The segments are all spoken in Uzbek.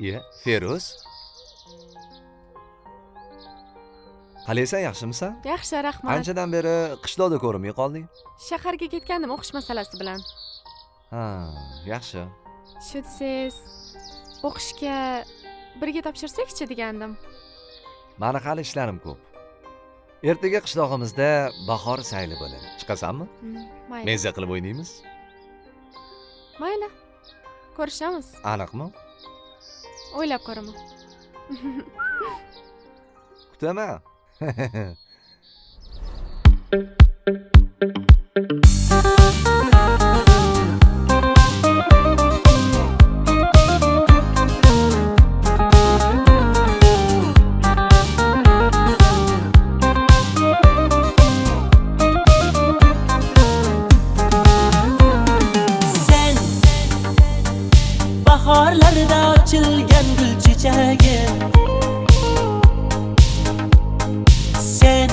Iye, Feruz. Qalaysan, yaxshimisan? Yaxshi, rahmat. Anchadan beri qishloqda ko'rinmay qolding. Shaharga ketgandim o'qish masalasi bilan. Ha, yaxshi. Shu siz o'qishga birga topshirsak-chi degandim. Mani hali ishlarim ko'p. Ertaga qishlog'imizda bahor sayli bo'ladi. Chiqasanmi? Mayli. Mezza qilib o'ynaymiz. Mayli. Ko'rishamiz. Aniqmi? O'ylab ko'raman. Kutaman. Sen bahorlarda ochilgan gul chechagim. Sen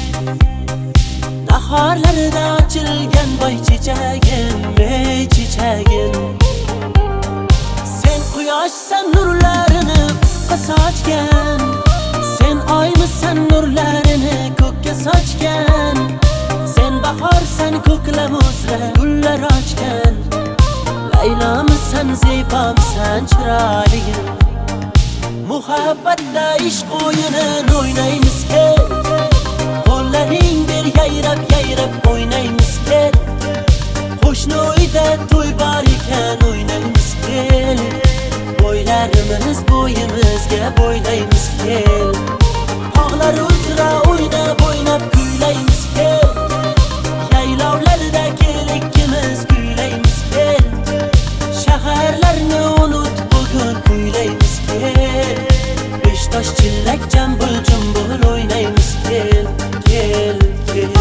nahorlarda ochilgan boy chechagim, ey chechagim. Sen quyoshsan, nurlarini ko'kka sochgan. Sen oymisan, nurlarini ko'kka sochgan. Sen bahorsan, ko'klam uzra gullar ochgan. Laylomisan, zebomsan, chiroyligim. Muhabbatda ishq o'yinini o'ynaymiz kel. Qo'llaring ber yayrab o'ynaymiz kel. Qo'shni uyda to'y bor ekan o'ynaymiz kel. Bo'ylarimiz bo'yimizga bo'ylaymiz kel. Tog'lar uzra o'ynab kuylaymiz kel. Yaylovlarda kelikkimiz kuylaymiz kel. Shaharlarni unut bugun kuylaymiz kel. Beştaş chillak jambul o'ynaymiz kel, kel, kel.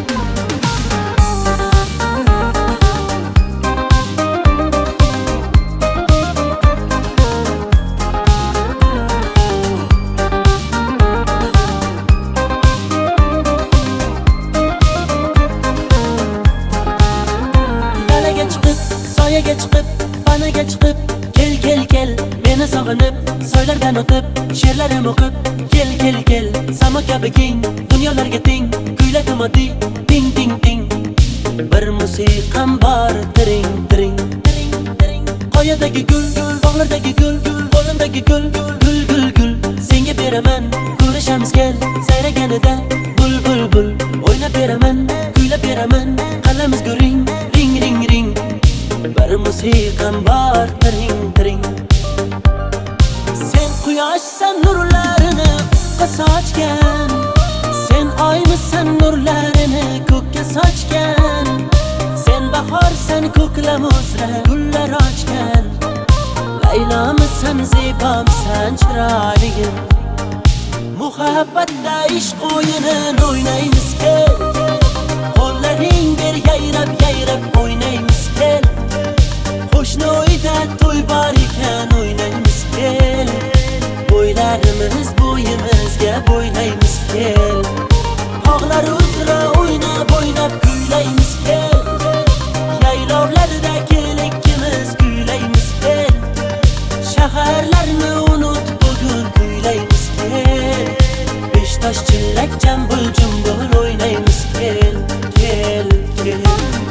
Dalaga chiqib, soyaga chiqib, panaga chiqib, kel, kel, kel. Meni sog'inib, soylardan o'tib, she'rlarim o'qib, kel, kel, kel. Samo kabi keng, dunyolarga teng, kuyladim oddiy, ting, ting, ting. Bir musiqam bor, tiring, tiring, tiring, tiring. Qoyadagi gul, bog'lardagi gul, qo'limdagi gul, gul, gul, gul. Senga beraman, ko'rishamiz kel, sayraganida bul, bul, bul. O'ynab beraman, kuylab beraman, qalamiz guring, ring, ring, ring. Bir musiqam bor, tiring, tiring. Sen quyoshsan, nurlarini ko'kka sochgan. Sen oymisan, nurlarini ko'kka sochgan. Sen bahorsan, ko'klam uzra gullar ochgan. Laylomisan, zebomsan, chiroyligim. Muhabbatda ishq o'yinini o'ynaymiz kel. Qo'llaring ber yayrab o'ynaymiz kel. Qo'shni uyda to'y bor ekan o'ynaymiz kel. Bo'ylarimiz bo'yimizga bo'ylaymiz kel. Tog'lar uzra o'ynab kuylaymiz kel. Yaylovlarda kelikkimiz kuylaymiz kel. Shaharlarni unut bugun kuylaymiz kel. Beştaş chillak jambul o'ynaymiz kel, kel, kel.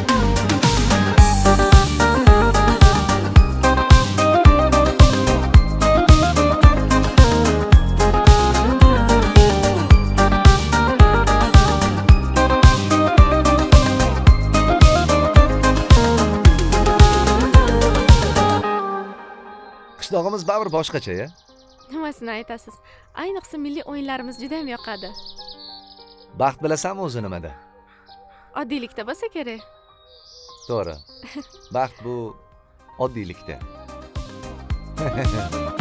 Qishlog'imiz baribir boshqacha-ya. Nimasini aytasiz? Ayniqsa milliy o'yinlarimiz juda ham yoqadi. Baxt bilasanmi o'zi nimada? Oddiylikda bo'lsa kerak. To'g'ri. Baxt bu oddiylikda.